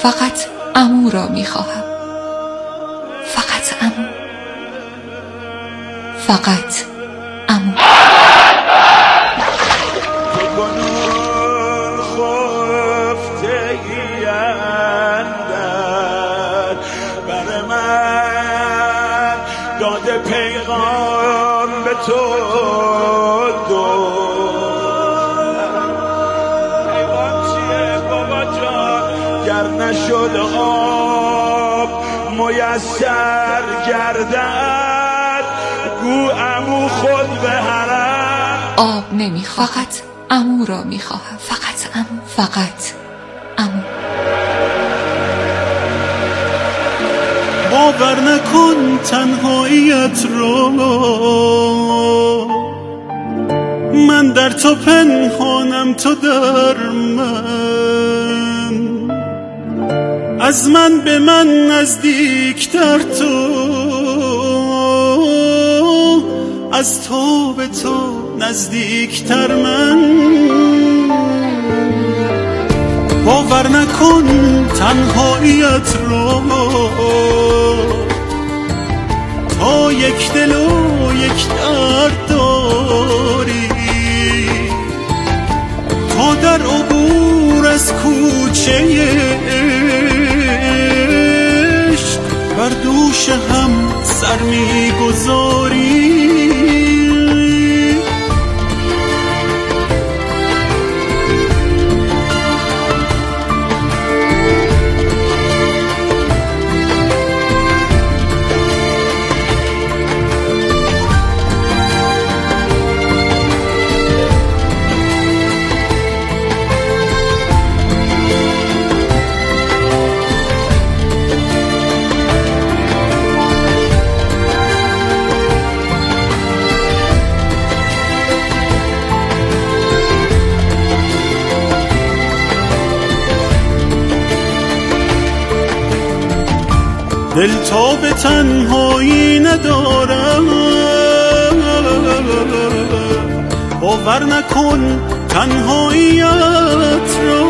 فقط عمو را میخواهم، فقط عمو، فقط عمو. داده پیغام به تو پیغام چیه بابا جان؟ گر نشد آب میسر گردد گو عمو خود به حرم. آب نمیخوام، فقط عمو را میخواهم، فقط عمو، فقط عمو. باور نکن تنهاییت رو، من در تو پنهانم تو در من، از من به من نزدیکتر تو، از تو به تو نزدیکتر من. باور نکن تنهاییت رو، تا یک دل و یک درد داری، تا در عبور از کوچه عشق بر دوش هم سر میگذاری. دل تا به تنهایی ندارم، باور نکن تنهاییت رو،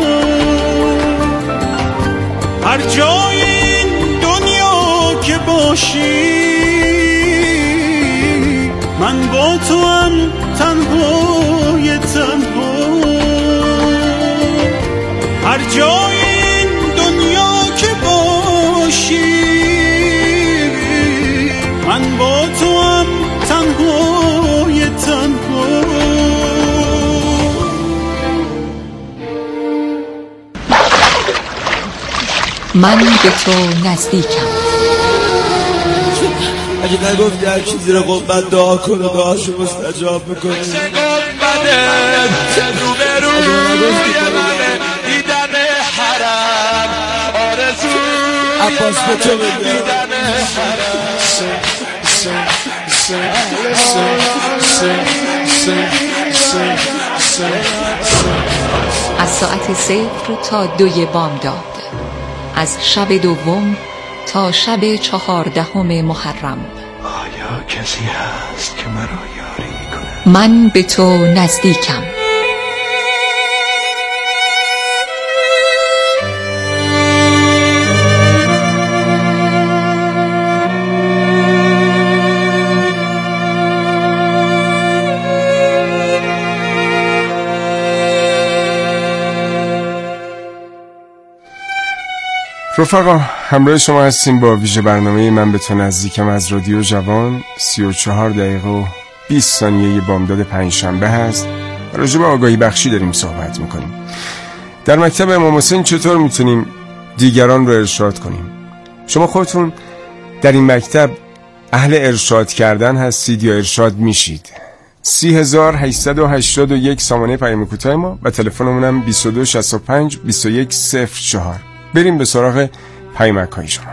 هر جای این دنیا که باشی من با تو هم تنهای تنها، هر جای این دنیا که باشی من با تو هم تنهای تنها. من به تو نزدیکم. اگه نگفتی هر کی زیر قبت دعا کنه دعاشو مستجاب میکنه. دیدن حرم آرزو عباس به تو بگم از ساعت 0 تا 2 بامداد، از شب دوم تا شب 14 محرم. آیا کسی هست که مرا یاری کنه؟ من به تو نزدیکم. رفقا، همراه شما هستیم با ویژه برنامه من به تو نزدیکم از رادیو جوان. 34 دقیقه و 20 ثانیه بامداد پنجشنبه هست. راجع به آگاهی بخشی داریم صحبت میکنیم. در مکتب امام حسین چطور میتونیم دیگران رو ارشاد کنیم؟ شما خودتون در این مکتب اهل ارشاد کردن هستید یا ارشاد میشید؟ 30881 سامانه پیام کوتاه ما و تلفنمونم 2265 2104. بریم به سراغ پیامک‌های شما.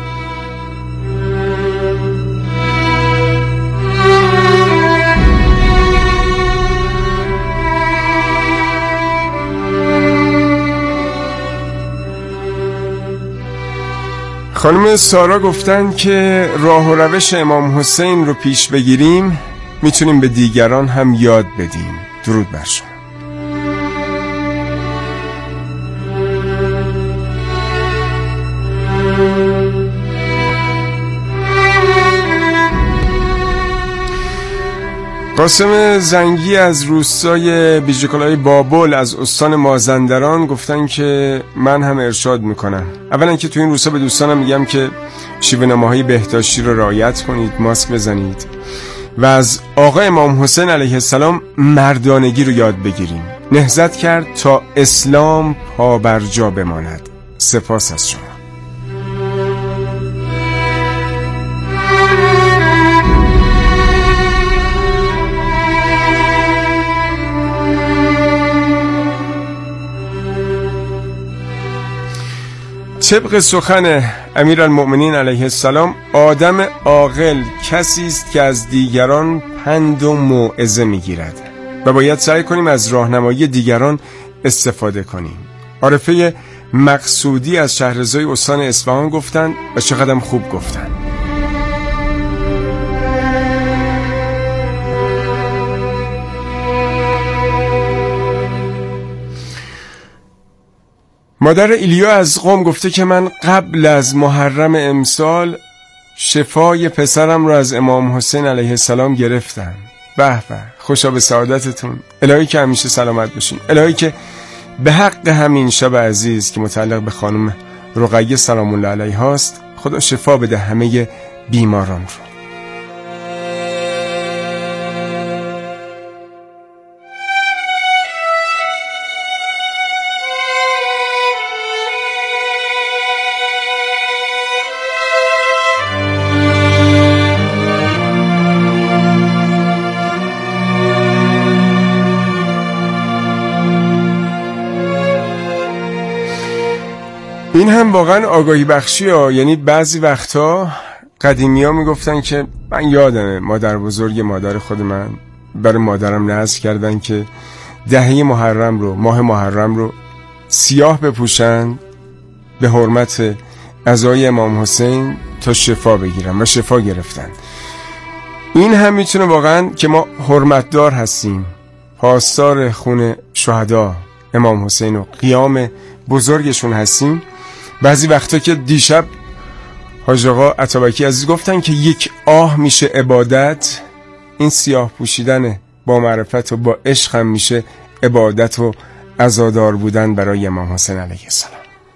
خانم سارا گفتن که راه و روش امام حسین رو پیش بگیریم میتونیم به دیگران هم یاد بدیم. درود بر شما. قاسم زنگی از روستای بیجکلای بابل از استان مازندران گفتن که من هم ارشاد میکنم. اولا که تو این روستا به دوستانم میگم که شیوه نماهای بهداشتی رو رعایت کنید، ماسک بزنید و از آقا امام حسین علیه السلام مردانگی رو یاد بگیریم. نهضت کرد تا اسلام پابرجا بماند. سپاس از شما. طبق سخن امیرالمؤمنین علیه السلام، آدم عاقل کسی است که از دیگران پند و موعظه میگیرد و باید سعی کنیم از راهنمایی دیگران استفاده کنیم. عارفه مقصودی از شهرضای استان اصفهان گفتند و چقدر خوب گفتند. مادر ایلیا از قم گفته که من قبل از محرم امسال شفای پسرم رو از امام حسین علیه السلام گرفتم. به به، خوشا به سعادتتون. الهی که همیشه سلامت باشین. الهی که به حق همین شب عزیز که متعلق به خانم رقیه سلام الله علیها است، خدا شفا بده همه بیماران رو. این هم واقعا آگاهی بخشی ها. یعنی بعضی وقتا قدیمی ها میگفتن که من یادمه مادر بزرگ مادر خود من برای مادرم نذر کردن که دهه محرم رو، ماه محرم رو سیاه بپوشن به حرمت عزای امام حسین تا شفا بگیرن و شفا گرفتن. این هم میتونه واقعا که ما حرمتدار هستیم، پاسدار خون شهدا امام حسین و قیام بزرگشون هستیم. بعضی وقتا که دیشب حاج آقا عطابکی عزیز گفتن که یک آه میشه عبادت، این سیاه پوشیدن با معرفت و با عشق هم میشه عبادت و عزادار بودن برای امام حسین علیه السلام.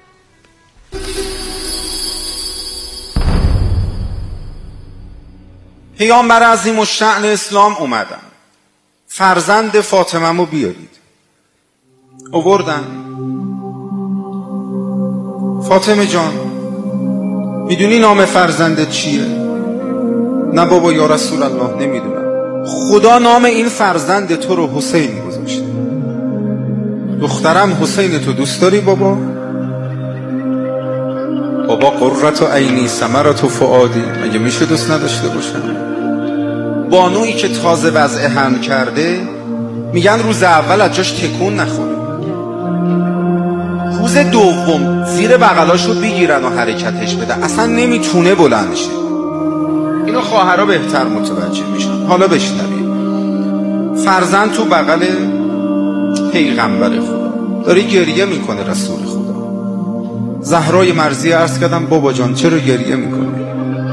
پیامبر عظیم الشأن اسلام اومدن، فرزند فاطمه رو بیارید. آوردن. فاطمه جان میدونی نام فرزندت چیه؟ نه بابا یا رسول الله نمیدونم. خدا نام این فرزند تو رو حسین گذاشته. دخترم حسین تو دوست داری بابا؟ بابا قرة عینی ثمرة فؤادی، مگه میشه دوست نداشته باشم؟ بانویی که تازه وضع حمل کرده میگن روز اول از جاش تکون نخوره، روز دوم زیر بغلاشو بگیرن و حرکتش بدن، اصلا نمیتونه بلند شه. اینو خواهرها بهتر متوجه میشن. حالا بشنوید. فرزند تو بغل پیغمبر خدا داره گریه میکنه. رسول خدا زهرای مرضی عرض کردم بابا جان چرا گریه میکنی؟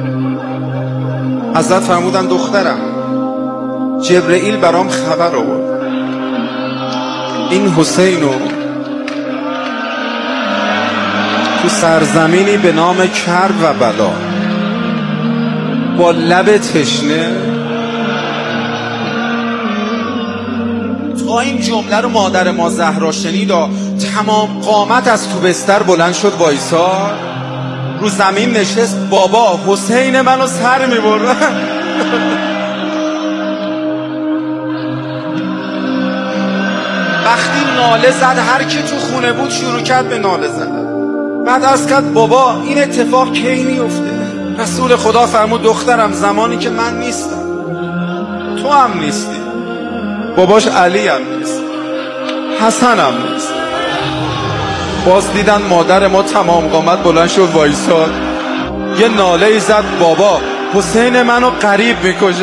حضرت فرمودن دخترم جبرئیل برام خبر آورد این حسینو تو سرزمینی به نام کرب و بلا با لب تشنه، تا این جمله رو مادر ما زهرا شنید و تمام قامت از تو بستر بلند شد وایسا، رو زمین نشست. بابا حسین منو سر میبرد. وقتی ناله زد هر کی تو خونه بود شروع کرد به ناله زدن. بعد عرض کرد بابا این اتفاق کی میفته؟ رسول خدا فرمود دخترم زمانی که من نیستم تو هم نیستی، باباش علی هم نیست، حسن هم نیست. باز دیدن مادر ما تمام قامت بلند شد وایساد، یه ناله زد بابا حسین منو قریب میکشه.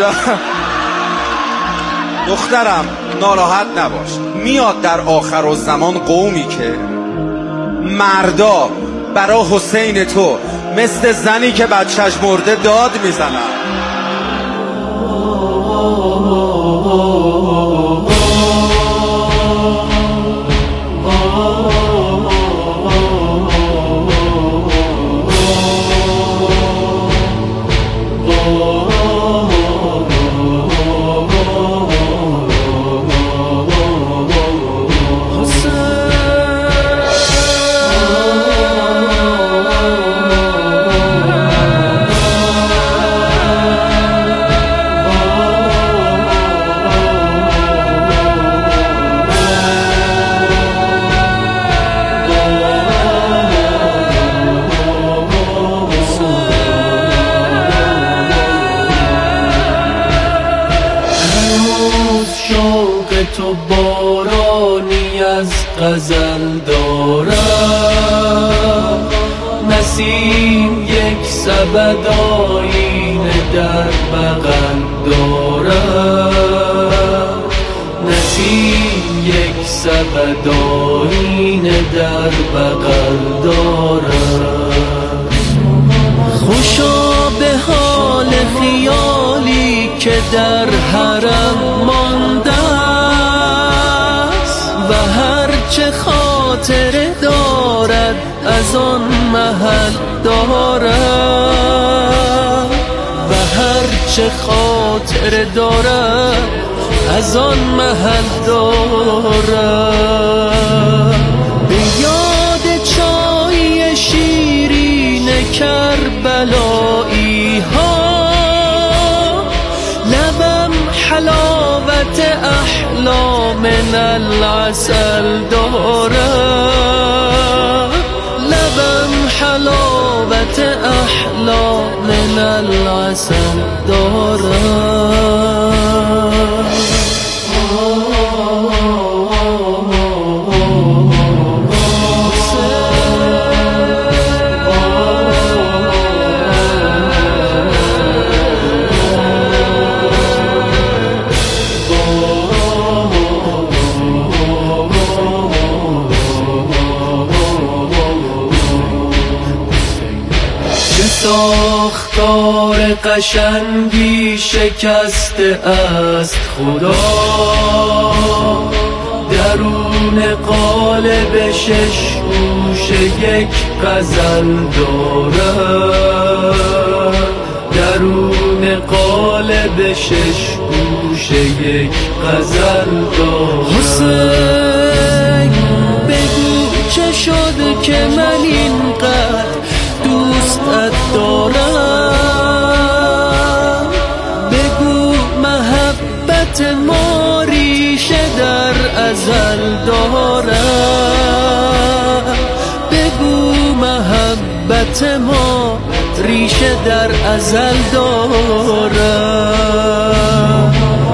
دخترم ناراحت نباش، میاد در آخر الزمان قومی که مردا برا حسین تو مثل زنی که بچهش مرده داد میزنن. تو بارانی از غزل دارد، نسیم یک سبد آینه در بغل دارد، نسیم یک سبد آینه در بغل دارد. خوشا به حال خیالی که در حرم مانده و هر چه خاطره دارد از آن محل دارد، و هر چه خاطره دارد از آن محل دارد. به یاد چای شیرین کربلایی ها لبم حلاوت احلام من العسل دارد، لبم حلاوت احلام من العسل دارد. ساختار قشنگی شکسته است خدا، درون قالب شش گوش یک غزل دارد، درون قالب شش گوش یک غزل دارد. حسین بگو چه شد که من اینقدر دوستت دارم، بگو محبت ما ریشه در ازل دارم، بگو محبت ما ریشه در ازل دارم.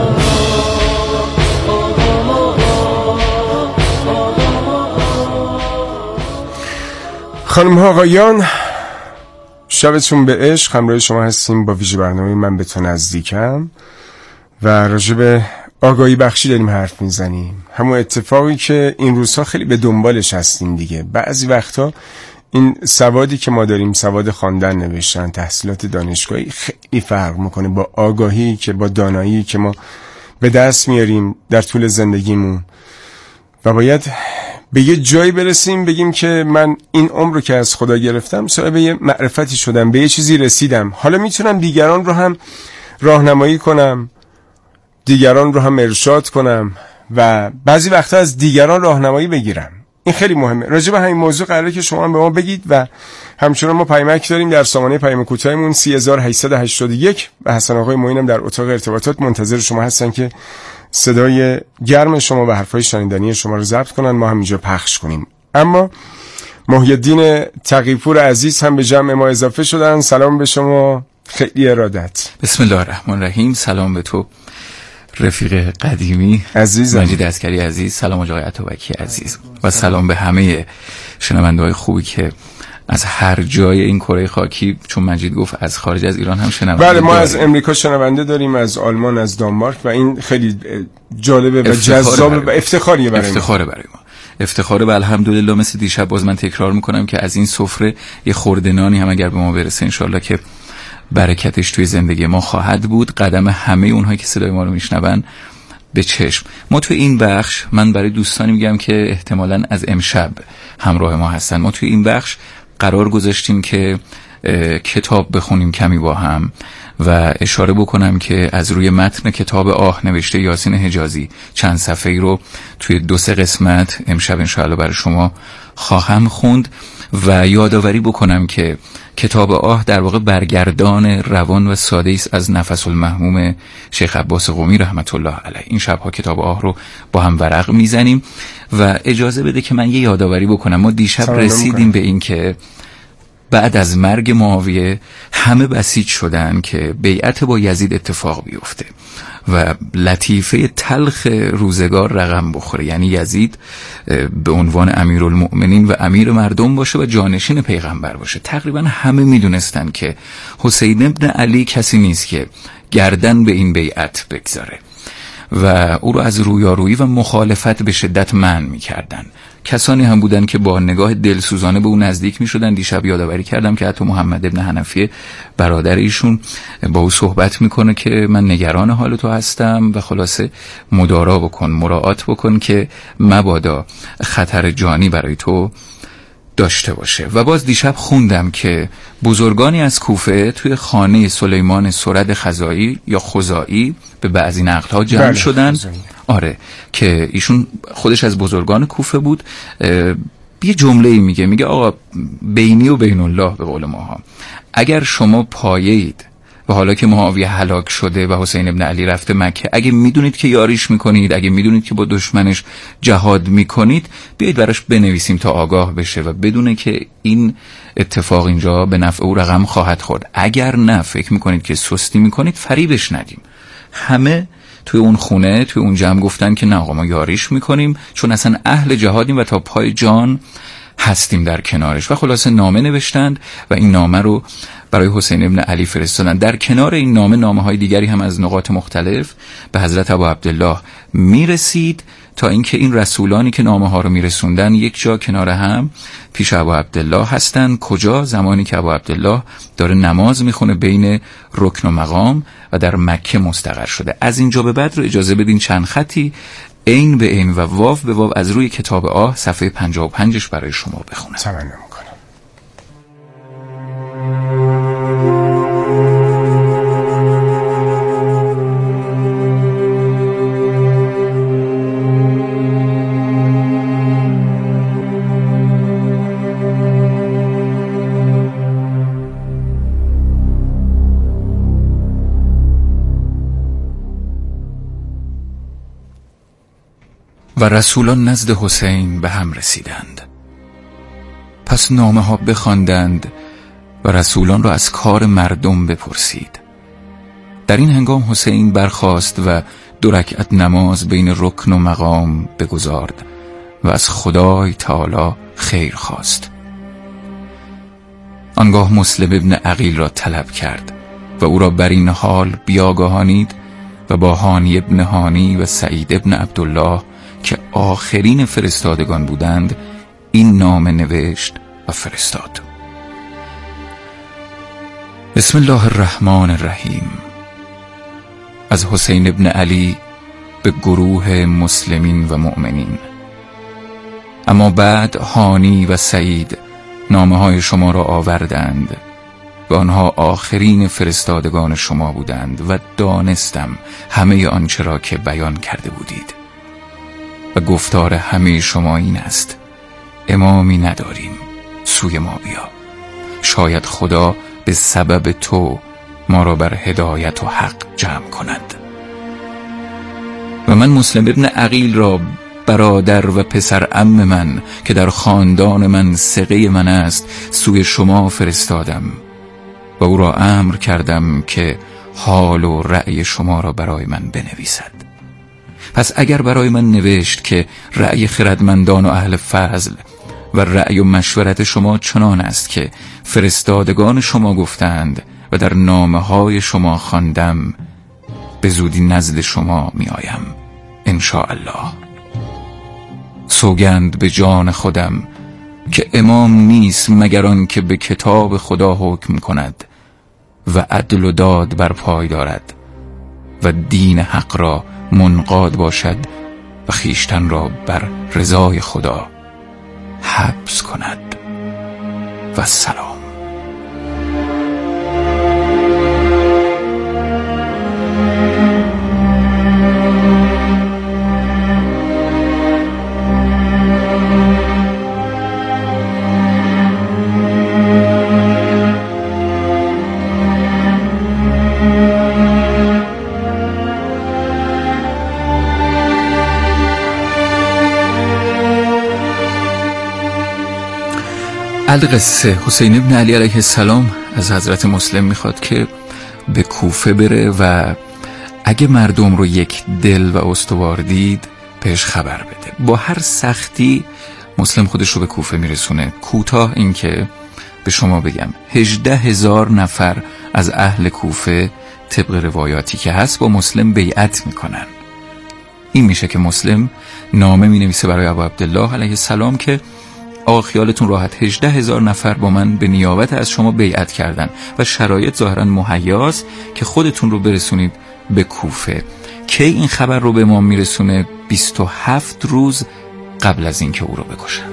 خانم ها آقایان، شبتون به عشق. همراه شما هستیم با ویژه برنامه من به تو نزدیکم و راجع به آگاهی بخشی داریم حرف میزنیم. همون اتفاقی که این روزها خیلی به دنبالش هستیم دیگه. بعضی وقتا این سوادی که ما داریم، سواد خواندن، نوشتن، تحصیلات دانشگاهی، خیلی فرق میکنه با آگاهی که با دانایی که ما به دست میاریم در طول زندگیمون و باید به یه جایی برسیم بگیم که من این عمر رو که از خدا گرفتم صاحب یه معرفتی شدم، به یه چیزی رسیدم، حالا میتونم دیگران رو هم راهنمایی کنم، دیگران رو هم ارشاد کنم و بعضی وقتا از دیگران راهنمایی بگیرم. این خیلی مهمه. راجع به همین موضوع قراره که شما هم به ما بگید و همچنان ما پیامک داریم در سامانه پیام کوتاهمون 3881 و حسن آقای معینم در اتاق ارتباطات منتظر شما هستن که صدای گرم شما و حرفای شنیدنی شما رو ضبط کنن، ما هم اینجا پخش کنیم. اما محی الدین تقی‌پور عزیز هم به جمع ما اضافه شدن. سلام به شما، خیلی ارادت. بسم الله الرحمن الرحیم. سلام به تو رفیق قدیمی عزیزم، مجید عسکری عزیز، سلام آقای عطابکی عزیز و سلام به همه شنونده‌های خوبی که از هر جای این کره خاکی، چون مجید گفت از خارج از ایران هم شنونده. بله، ما از امریکا شنونده داریم، از آلمان، از دانمارک و این خیلی جالبه و جذاب و افتخاریه برای ما. افتخاره و الحمدلله. مثل دیشب باز من تکرار میکنم که از این سفره یه خورده نانی هم اگر به ما برسه انشالله که برکتش توی زندگی ما خواهد بود. قدم همه اونهایی که صدای ما رو میشنون به چشم. ما توی این بخش، من برای دوستانی میگم که احتمالاً از امشب همراه ما هستن، ما توی این بخش قرار گذاشتیم که کتاب بخونیم کمی با هم و اشاره بکنم که از روی متن کتاب آه نوشته یاسین حجازی چند صفحه‌ای رو توی 2-3 قسمت امشب انشاءالله برای شما خواهم خوند و یادآوری بکنم که کتاب آه در واقع برگردان روان و ساده است از نفس المحموم شیخ عباس قمی رحمت الله علیه. این شبها کتاب آه رو با هم ورق میزنیم و اجازه بده که من یه یادآوری بکنم. ما دیشب رسیدیم به این که بعد از مرگ معاویه همه بسیج شدن که بیعت با یزید اتفاق بیفته و لطیفه تلخ روزگار رقم بخوره، یعنی یزید به عنوان امیرالمؤمنین و امیر مردم باشه و جانشین پیغمبر باشه. تقریبا همه میدونستن که حسین ابن علی کسی نیست که گردن به این بیعت بگذاره و او رو از رویارویی و مخالفت به شدت منع میکردن. کسانی هم بودن که با نگاه دلسوزانه به اون نزدیک می شدن. دیشب یادآوری کردم که حتی محمد ابن حنفیه برادر ایشون با او صحبت میکنه که من نگران حال تو هستم و خلاصه مدارا بکن، مراعات بکن که مبادا خطر جانی برای تو داشته باشه. و باز دیشب خوندم که بزرگانی از کوفه توی خانه سلیمان سرد خزائی یا خزائی به بعضی نقل‌ها جمع شدن. آره، که ایشون خودش از بزرگان کوفه بود. یه جمله‌ای میگه آقا بینی و بین الله، به قول ماها، اگر شما پایه‌اید و حالا که معاویه هلاک شده و حسین ابن علی رفته مکه، اگه میدونید که یاریش میکنید، اگه میدونید که با دشمنش جهاد میکنید، بیایید براش بنویسیم تا آگاه بشه و بدونه که این اتفاق اینجا به نفع او رقم خواهد خورد. اگر نه فکر میکنید که سستی میکنید، فریبش ندیم. همه توی اون خونه، توی اون جمع گفتن که نه آقا ما یاریش میکنیم چون اصلا اهل جهادیم و تا پای جان هستیم در کنارش. و خلاصه نامه نوشتند و این نامه رو برای حسین ابن علی فرستادن. در کنار این نامه های دیگری هم از نقاط مختلف به حضرت ابو عبدالله میرسید تا اینکه این رسولانی که نامه ها رو میرسوندن یک جا کنار هم پیش ابو عبدالله هستن. کجا؟ زمانی که ابو عبدالله داره نماز میخونه بین رکن و مقام و در مکه مستقر شده. از اینجا به بعد رو اجازه بدین چند خطی عین به عین و واو به واو از روی کتاب آه صفحه 55 برای شما بخونم. تمنا میکنم. و رسولان نزد حسین به هم رسیدند. پس نامه ها بخواندند و رسولان را از کار مردم بپرسید. در این هنگام حسین برخاست و 2 رکعت نماز بین رکن و مقام بگزارد و از خدای تعالی خیر خواست. آنگاه مسلم ابن عقیل را طلب کرد و او را بر این حال بیاگاهانید و با هانی ابن هانی و سعید ابن عبدالله که آخرین فرستادگان بودند این نامه نوشت و فرستاد. بسم الله الرحمن الرحیم. از حسین ابن علی به گروه مسلمین و مؤمنین. اما بعد هانی و سعید نامه های شما را آوردند و آنها آخرین فرستادگان شما بودند و دانستم همه آنچه را که بیان کرده بودید و گفتار همه شما این است: امامی نداریم، سوی ما بیا. شاید خدا به سبب تو ما را بر هدایت و حق جمع کند. و من مسلم ابن عقیل را برادر و پسر عم من که در خاندان من ثقه من است سوی شما فرستادم و او را امر کردم که حال و رأی شما را برای من بنویسد. پس اگر برای من نوشت که رأی خردمندان و اهل فضل و رأی و مشورت شما چنان است که فرستادگان شما گفتند و در نامه های شما خواندم، به زودی نزد شما می آیم انشاءالله. سوگند به جان خودم که امام نیست مگر آن که به کتاب خدا حکم کند و عدل و داد بر پای دارد و دین حق را منقاد باشد و خیشتن را بر رضای خدا حبس کند. و سلام. القصه حسین ابن علی علیه السلام از حضرت مسلم میخواد که به کوفه بره و اگه مردم رو یک دل و استوار دید بهش خبر بده. با هر سختی مسلم خودش رو به کوفه میرسونه. کوتاه این که به شما بگم 18,000 نفر از اهل کوفه طبق روایاتی که هست با مسلم بیعت میکنن. این میشه که مسلم نامه مینویسه برای ابو عبدالله علیه السلام که آقا خیالتون راحت 18,000 نفر با من به نیابت از شما بیعت کردن و شرایط ظاهرا مهیاست که خودتون رو برسونید به کوفه. کی این خبر رو به امام میرسونه؟ 27 روز قبل از اینکه او رو بکشن.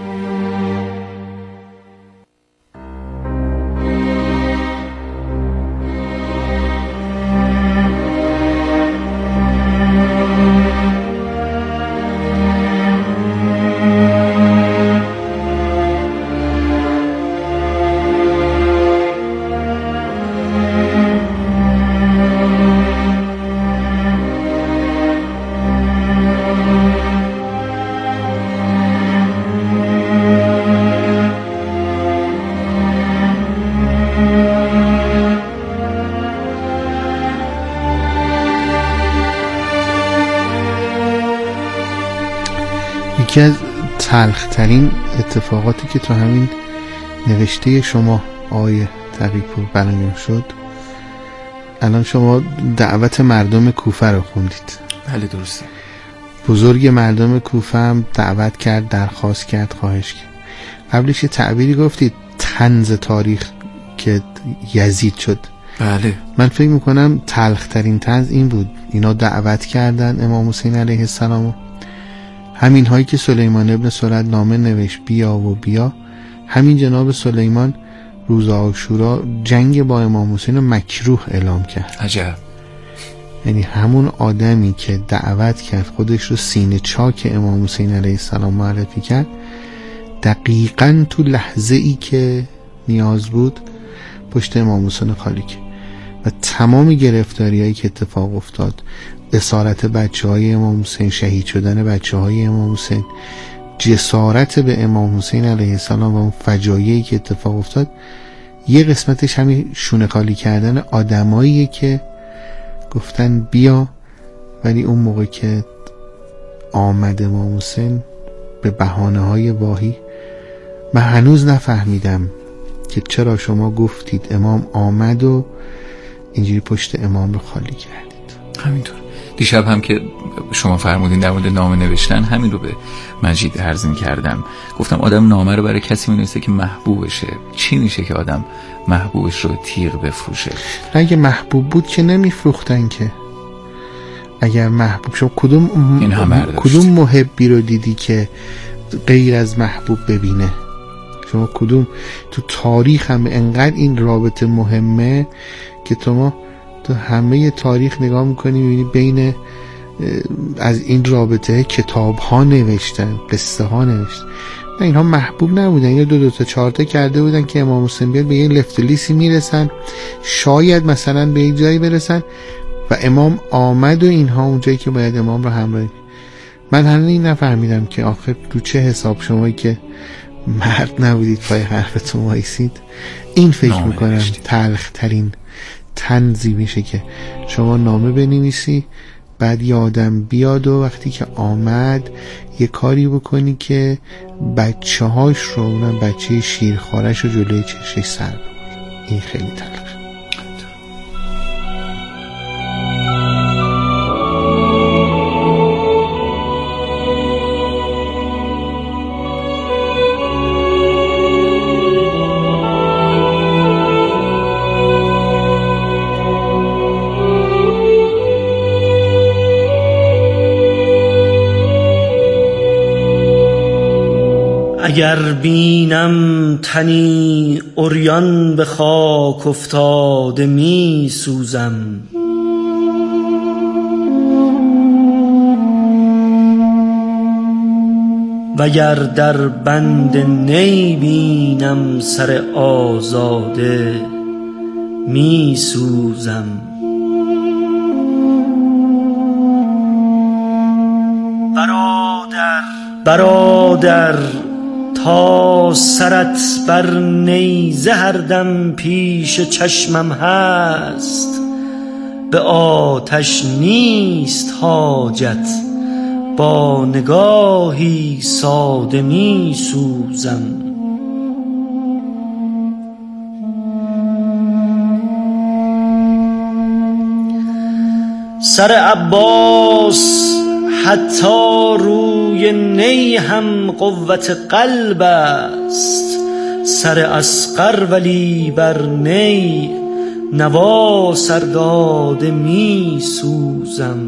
یکی از تلخترین اتفاقاتی که تو همین نوشته شما آیه تقی‌پور بیان شد، الان شما دعوت مردم کوفه رو خوندید. بله درسته. بزرگ مردم کوفه هم دعوت کرد، درخواست کرد، خواهش کرد. قبلش یه تعبیری گفتید طنز تاریخ که یزید شد. بله. من فکر میکنم تلخترین طنز این بود. اینا دعوت کردن امام حسین علیه السلام، همین هایی که سلیمان ابن سرد نامه نوشت بیا و بیا، همین جناب سلیمان روز عاشورا جنگ با امام حسین رو مکروه اعلام کرد. عجب. یعنی همون آدمی که دعوت کرد، خودش رو سینه چاک امام حسین علیه السلام معرفی کرد، دقیقاً تو لحظه ای که نیاز بود پشت امام حسین خالی کرد و تمام گرفتاری هایی که اتفاق افتاد، اسارت بچه های امام حسین، شهید شدن بچه های امام حسین، جسارت به امام حسین علیه السلام و اون فجایعی که اتفاق افتاد، یه قسمتش همین شونه خالی کردن آدماییه که گفتن بیا، ولی اون موقع که آمد امام حسین به بهانه های واهی، من هنوز نفهمیدم که چرا شما گفتید امام آمد و اینجوری پشت امام رو خالی کردید. همینطور دیشب هم که شما فرمودین در مورد نامه نوشتن، همین رو به مجید عرض کردم. گفتم آدم نامه رو برای کسی می‌نویسه که محبوبشه. چی میشه که آدم محبوبش رو تیغ بفروشه؟ اگه محبوب بود که نمیفروختن که. اگر محبوب شما کدوم محبی رو دیدی که غیر از محبوب ببینه؟ شما کدوم تو تاریخ هم انقدر این رابطه مهمه که تو همه تاریخ نگاه میکنی میبینی بین از این رابطه کتاب ها نوشتن، قصه ها نوشتن. اینها محبوب نبودن، یا دو تا چهار تا کرده بودن که امام حسین بیاد به یه لفتلیسی میرسن، شاید مثلا به یه جایی برسن و امام آمد و اینها اونجایی که باید امام رو همراهی. من هنوز این نفهمیدم که آخر تو چه حساب شمایی که مرد نبودید پای حرفتون وایسید. این فکر میکنم تلخ ترین طنزی میشه که شما نامه بنویسی، بعد یه آدم بیاد و وقتی که آمد یه کاری بکنی که بچه هاش رو، اونم بچه شیرخوارش رو جلوی چشش سر ببر. این خیلی تلخ. اگر بینم تنی عریان به خاک افتاده می سوزم، وگر در بند نی بینم سر آزاده می سوزم. برادر تا سرت بر نیزه هر دم پیش چشمم هست، به آتش نیست حاجت با نگاهی ساده می سوزم. سر عباس حتی روی نی هم قوت قلب است، سر اصغر ولی بر نی نوا سرداده می سوزم.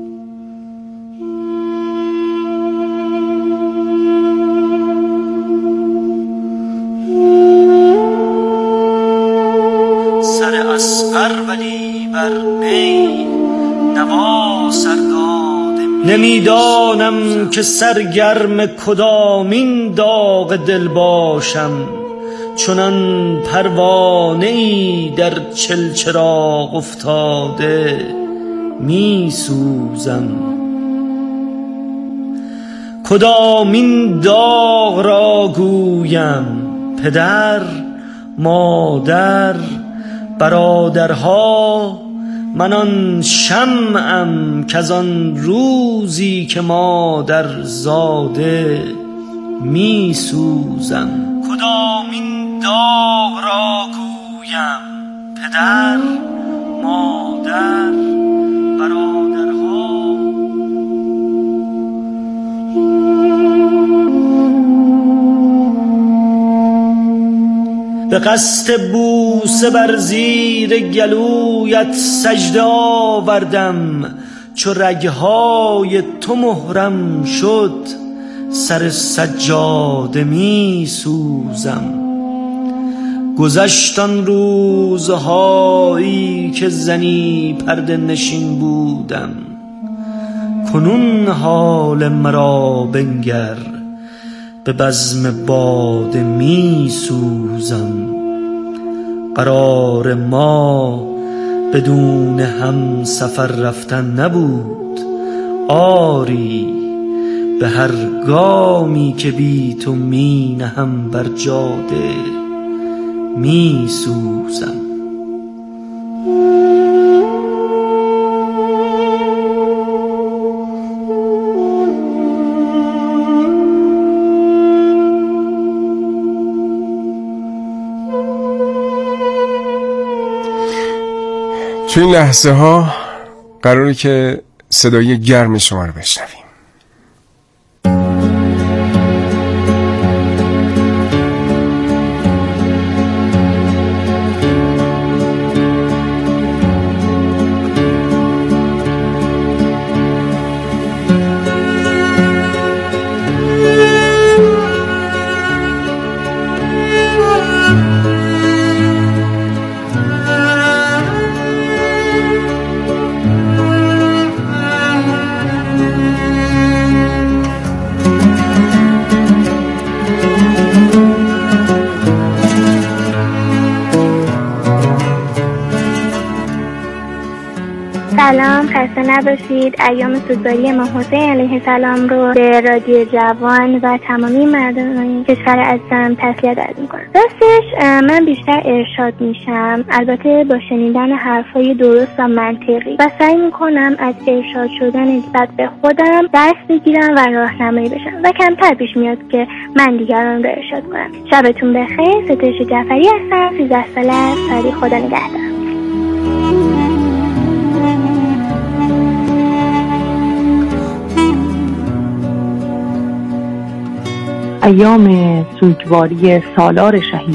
سر اصغر ولی بر نی نوا سرداده نمیدانم که سرگرم کدامین داغ دل باشم، چنان پروانه‌ای در چلچراغ افتاده می سوزم. کدامین داغ را گویم؟ پدر، مادر، برادرها، من آن شمعم که از آن روزی که مادر زاده می سوزم. کدامین داغ را گویم؟ پدر، مادر، برادرها. به قصد بوسه بر زیر گلویت سجده آوردم، چو رگهای تو محرم شد سر سجاده می سوزم. گذشت آن روزهایی که زنی پرده نشین بودم، کنون حال مرا بنگر به بزم باده می سوزم. قرار ما بدون هم سفر رفتن نبود، آری به هر گامی که بی تو می نهم بر جاده می سوزم. تو این لحظه ها قراره که صدای گرم شما رو بشنویم. سلام، خسته نباشید. ایام سوگواری امام حسین علیه السلام رو به رادیو جوان و تمامی مردم کشور عزیزم تسلیت عرض می‌کنم. راستش من بیشتر ارشاد میشم، البته با شنیدن حرفای درست و منطقی، و سعی میکنم از ارشاد شدن نسبت به خودم درس بگیرم و راهنمایی بشم و کمتر پیش میاد که من دیگران رو ارشاد کنم. شبتون بخیر. ستایش جعفری هستم، 13 ساله از ساری. خدا نگهدار. ایام سوگواری سالار شهید